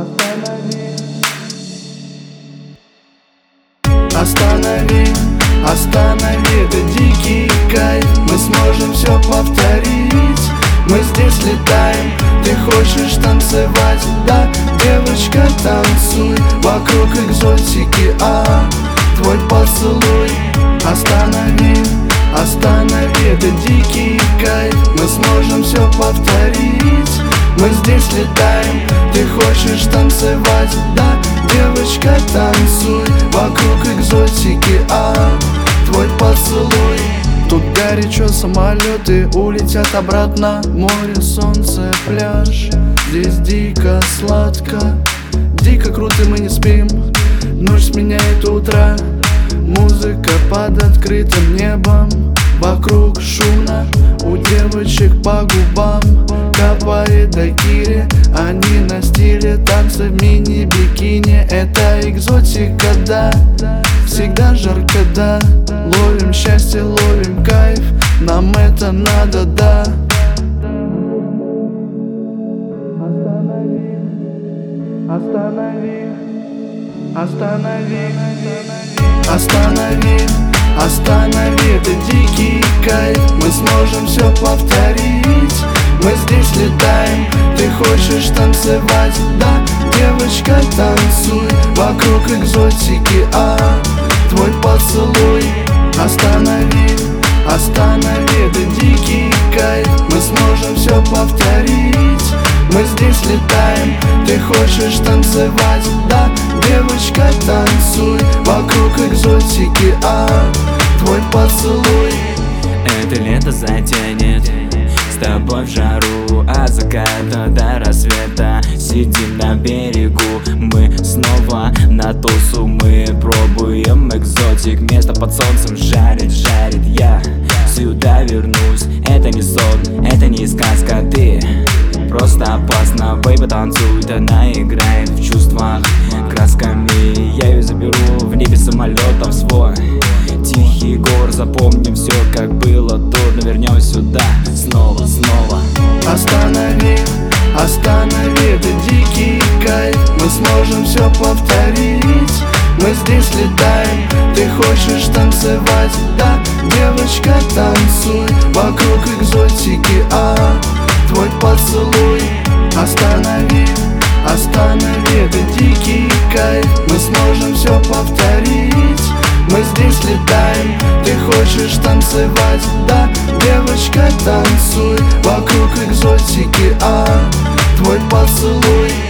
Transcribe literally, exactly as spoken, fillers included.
Останови, останови, останови, это дикий кайф. Мы сможем все повторить. Мы здесь летаем, ты хочешь танцевать, да? Девочка, танцуй, вокруг экзотики, а твой поцелуй. Останови, останови, это дикий кайф. Мы сможем все повторить. Мы здесь летаем, ты хочешь танцевать, да? Девочка, танцуй, вокруг экзотики, а твой поцелуй. Тут горячо, самолеты улетят обратно. Море, солнце, пляж. Здесь дико, сладко, дико круто, мы не спим. Ночь сменяет утро. Музыка под открытым небом. Вокруг шумно, у девочек по губам капает дайкири. Они на стиле танца в мини-бикини. Это экзотика, да, всегда жарко, да. Ловим счастье, ловим кайф, нам это надо, да. Останови, останови, останови, останови, останови, это дикий кайф. Мы сможем все повторить. Мы здесь летаем, ты хочешь танцевать, да? Девочка, танцуй, вокруг экзотики, а твой поцелуй. Останови, останови, это дикий кайф. Мы сможем все повторить. Мы здесь летаем, ты хочешь танцевать, да? Девочка, танцуй, вокруг экзотики, а твой поцелуй. Это лето затянет с тобой в жару, от заката до рассвета. Сидим на берегу, мы снова на тусу. Мы пробуем экзотик, место под солнцем жарит, жарит. Я сюда вернусь, это не сон, это не сказка. Ты просто опасно, бэйби, танцует. Она играет в чувствах красками. Я ее заберу в небе самолетом свой тихий город. Запомним все, как было тут, но вернемся сюда снова, снова. Останови, останови, это дикий кайф. Мы сможем все повторить. Мы здесь летаем, ты хочешь танцевать, да? Девочка, танцуй, вокруг экзотики, а твой поцелуй. Останови, останови, это дикий кайф. Мы сможем все повторить. Мы здесь летаем, ты хочешь танцевать, да? Девочка, танцуй, вокруг экзотики, а твой поцелуй.